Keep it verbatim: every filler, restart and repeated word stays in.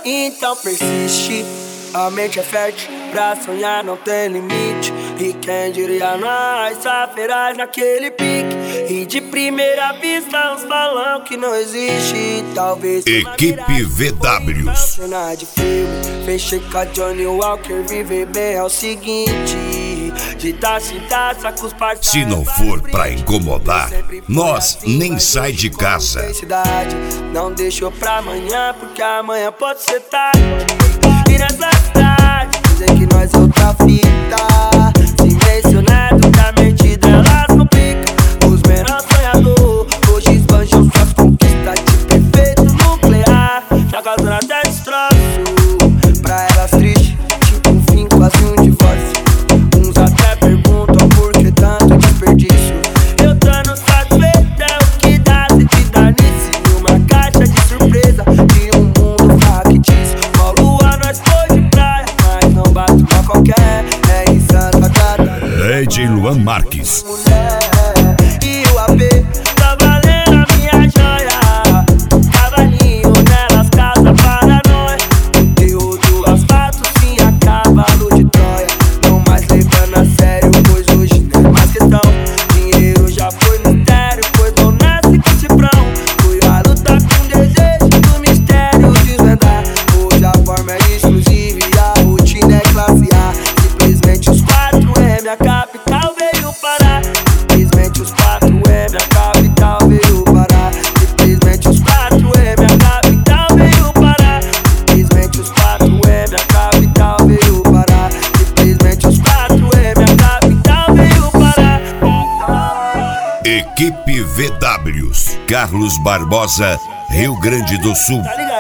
Então persiste, a mente é fértil, pra sonhar não tem limite. E quem diria nós, safeiras naquele pique. E de primeira vista uns falam que não existe. Talvez Equipe V W. cena de filme, fechei com a Johnny Walker. Viver bem é o seguinte, de taça em taça com os parceiros. Se não for pra incomodar, nós nem sai de casa. Não deixou pra amanhã, porque amanhã pode ser tarde. E nessa cidade dizem que nós é outra fita. Se mencionado que a mente delas complica. Os menores sonhadores hoje esbanjam suas conquistas de perfeito nuclear, já causando até destroço pra elas triste, tipo um fim, quase um divórcio. Uns até perguntam por que tanto desperdício. Eu dando satisfeito é o que dá se te dar nisso. Uma caixa de surpresa de um mundo factício. Uma lua nós foi de praia, mas não bate pra qualquer. É em Santa Catarina, D J Luan Marques. mulher, e o A P tá valendo a minha joia. Cavalinho nelas, casa para nós. Conteúdo asfalto, sim, a cavalo de Troia. Não mais levando a sério, pois hoje não é mais questão. Dinheiro já foi mistério, pois não nasce com cifrão. Fui a luta com desejo do mistério desvendar. Hoje a forma é exclusiva e a rotina é classe A. Simplesmente os quatro é minha capital, veio parar. Simplesmente os quatro é minha capital, veio parar. Simplesmente os quatro é minha capital, veio parar. Simplesmente os quatro é minha capital, veio parar. Simplesmente os quatro é minha capital, veio parar. Equipe V W. Carlos Barbosa, Rio Grande do Sul. Tá ligado?